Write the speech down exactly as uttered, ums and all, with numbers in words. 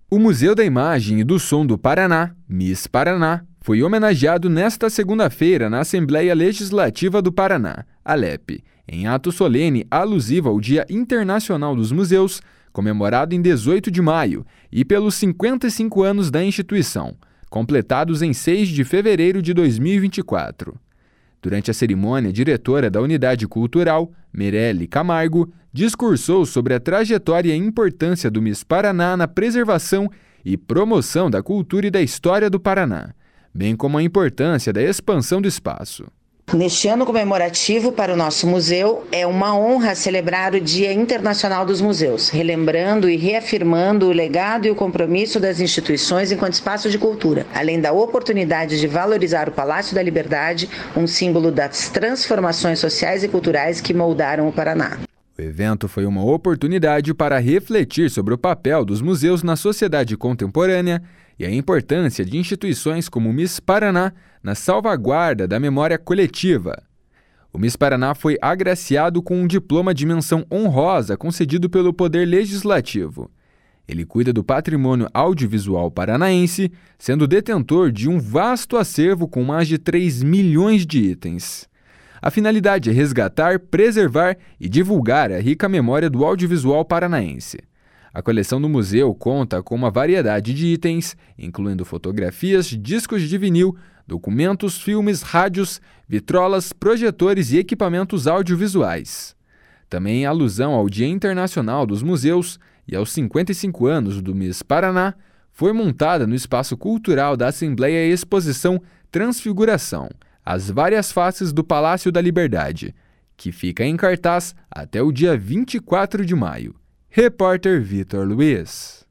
O Museu da Imagem e do Som do Paraná, Miss Paraná, foi homenageado nesta segunda-feira na Assembleia Legislativa do Paraná, ALEP, em ato solene alusivo ao Dia Internacional dos Museus, comemorado em dezoito de maio, e pelos cinquenta e cinco anos da instituição, completados em seis de fevereiro de dois mil e vinte e quatro. Durante a cerimônia, a diretora da Unidade Cultural, Mirelle Camargo, discursou sobre a trajetória e a importância do Miss Paraná na preservação e promoção da cultura e da história do Paraná, bem como a importância da expansão do espaço. Neste ano comemorativo para o nosso museu, é uma honra celebrar o Dia Internacional dos Museus, relembrando e reafirmando o legado e o compromisso das instituições enquanto espaço de cultura, além da oportunidade de valorizar o Palácio da Liberdade, um símbolo das transformações sociais e culturais que moldaram o Paraná. O evento foi uma oportunidade para refletir sobre o papel dos museus na sociedade contemporânea e a importância de instituições como o Miss Paraná na salvaguarda da memória coletiva. O Miss Paraná foi agraciado com um diploma de menção honrosa concedido pelo Poder Legislativo. Ele cuida do patrimônio audiovisual paranaense, sendo detentor de um vasto acervo com mais de três milhões de itens. A finalidade é resgatar, preservar e divulgar a rica memória do audiovisual paranaense. A coleção do museu conta com uma variedade de itens, incluindo fotografias, discos de vinil, documentos, filmes, rádios, vitrolas, projetores e equipamentos audiovisuais. Também em alusão ao Dia Internacional dos Museus e aos cinquenta e cinco anos do Miss Paraná, foi montada no Espaço Cultural da Assembleia a exposição Transfiguração, As Várias Faces do Palácio da Liberdade, que fica em cartaz até o dia vinte e quatro de maio. Repórter Vitor Luiz.